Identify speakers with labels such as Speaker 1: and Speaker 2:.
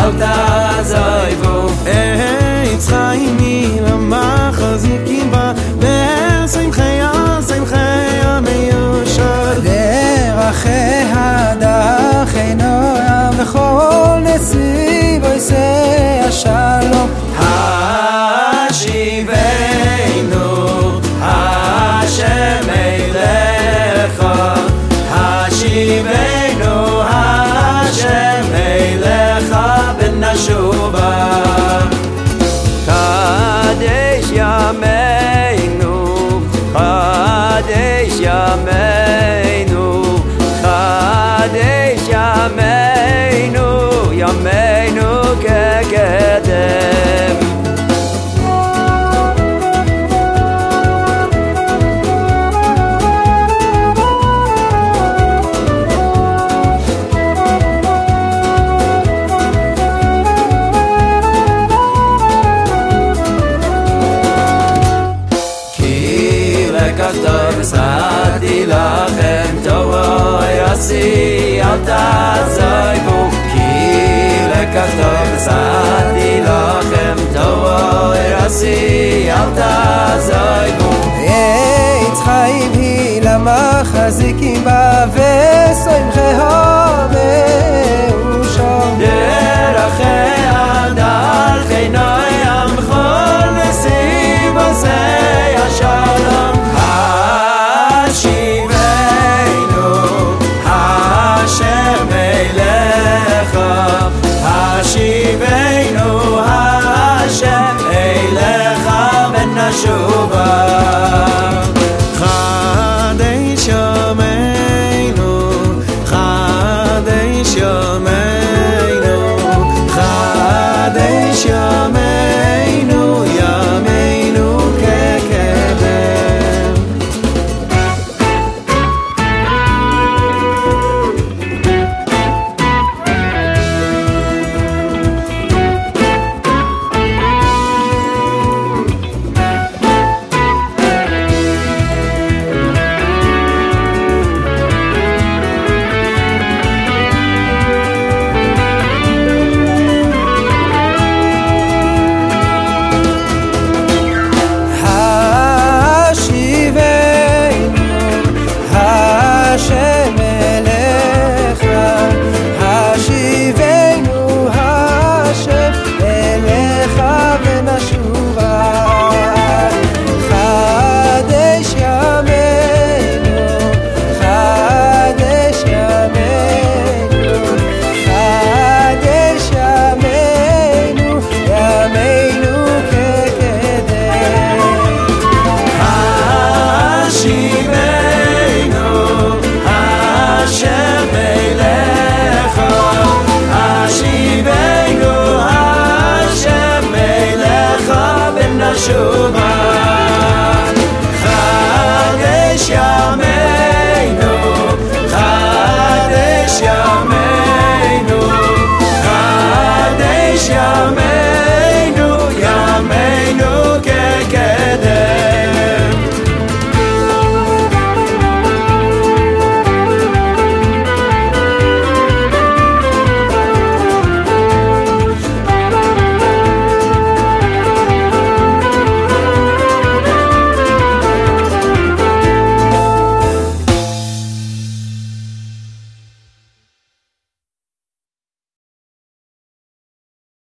Speaker 1: אל תעזבו.
Speaker 2: עץ חיים למחזיקים בה, ושמחי המיושר.
Speaker 3: דרכיה דרכנו וכל נסיב עושה השלום.
Speaker 1: השיבנו השם אליך, השיבנו השם אליך ונשובה. קדש ימינו, קדש ימינו, קדש ימינו, ימינו כקדם. כתוב נשאתי לכם תורתי אל תעזבו, כי לכתוב נשאתי לכם תורתי אל תעזבו.
Speaker 3: עץ חיים היא למחזיקים בה, ושמחי המיושר.
Speaker 1: דרכיה דרכנו בכל נסיב עושה השלום. השיבנו השם אליך, השיבנו השם אליך ונשובה.
Speaker 2: חדש ימינו, חדש ימינו.